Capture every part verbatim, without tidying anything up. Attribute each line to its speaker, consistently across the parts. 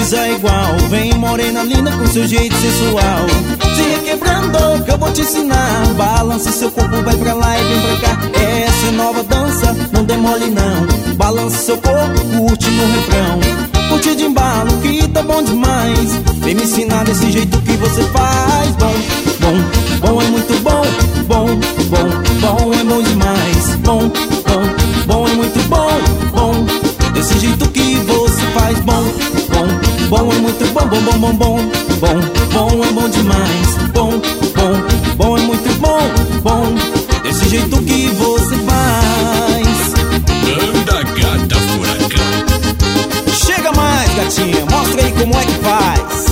Speaker 1: coisa igual. Vem morena linda com seu jeito sensual, se requebrando que eu vou te ensinar. Balance seu corpo, vai pra lá e vem pra cá. Essa é nova dança, não demole não. Balance seu corpo, curte no refrão. Curte de embalo que tá bom demais. Vem me ensinar desse jeito que você faz. Bom, bom, bom é muito bom. Bom, bom, bom é bom demais. Bom, bom, bom é muito bom. Bom, desse jeito que você faz. Bom, bom, bom é muito bom. Bom, bom, bom, bom, bom, bom é bom demais. Bom, bom, bom é muito bom. Bom, desse jeito que você faz.
Speaker 2: Anda, gata furacão.
Speaker 1: Chega mais, gatinha, mostra aí como é que faz.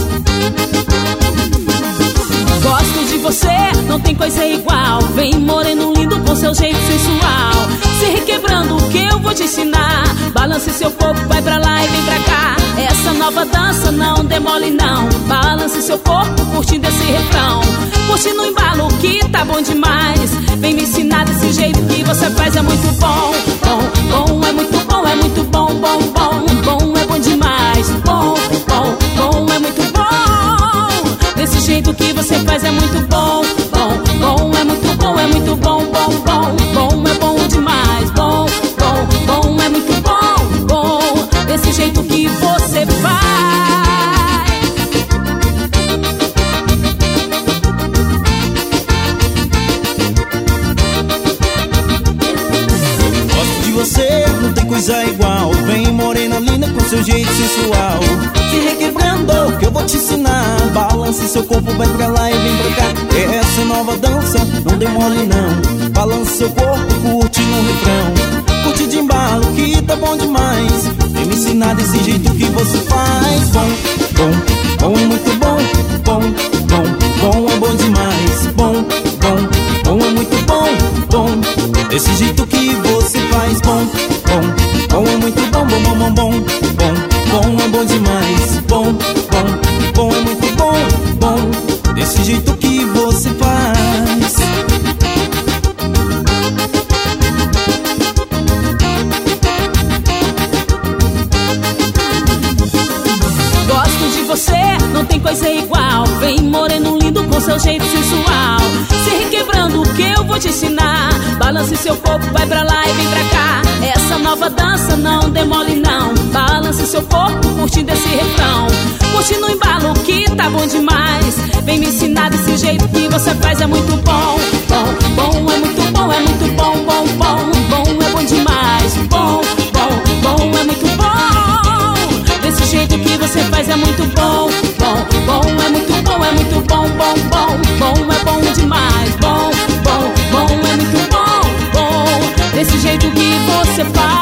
Speaker 3: Gosto de você, não tem coisa igual. Vem moreno lindo com seu jeito sensual, se requebrando que eu vou te ensinar. Balance seu corpo, vai pra lá e vem pra cá. Essa nova dança não demole não. Balance seu corpo, curtindo esse refrão. Curte no embalo que tá bom demais. Vem me ensinar desse jeito que você faz, é muito bom. Bom, bom, é muito bom, é muito bom. Bom, bom, bom, é bom demais. Bom, bom, bom, é muito bom. Desse jeito que você faz é muito bom. Bom, bom, é muito bom, é muito bom. Bom, bom, bom, é bom demais. Bom, bom, bom, é muito bom. Bom, desse jeito que você faz.
Speaker 1: Gosto de você, não tem coisa igual. Vem morena linda com seu jeito sensual, se requebrando que eu vou te ensinar. Balance seu corpo, vai pra lá e vem pra cá. Essa nova dança, não demole não. Balance seu corpo, curte no refrão. Curte de embalo que tá bom demais. Vem me ensinar desse jeito que você faz. Bom, bom, bom é muito bom. Bom, bom, bom é bom demais. Bom, bom, bom é muito bom. Bom, desse jeito que você faz. Bom, bom, bom é muito bom. Bom, bom, bom, bom, bom, bom é bom demais. Bom, bom, bom é muito bom. Bom, desse jeito que você faz.
Speaker 3: Gosto de você, não tem coisa igual. Vem moreno lindo com seu jeito sensual, se requebrando que eu vou te ensinar. Balance seu corpo, vai pra lá e vem pra cá. Essa nova dança não demole não. Balance seu corpo, curtindo esse refrão. Curte no embalo que tá bom demais. Vem me ensinar desse jeito que você faz, é muito bom. Bom, bom, é muito bom, é muito bom. Bom, bom, bom, é bom demais. Bom, bom, bom, é muito bom. Desse jeito que você faz é muito bom. Bom, bom, é muito bom, é muito bom. Bom, bom, bom, é bom demais. Bom, bom, bom, é muito bom. Bom, desse jeito que você faz.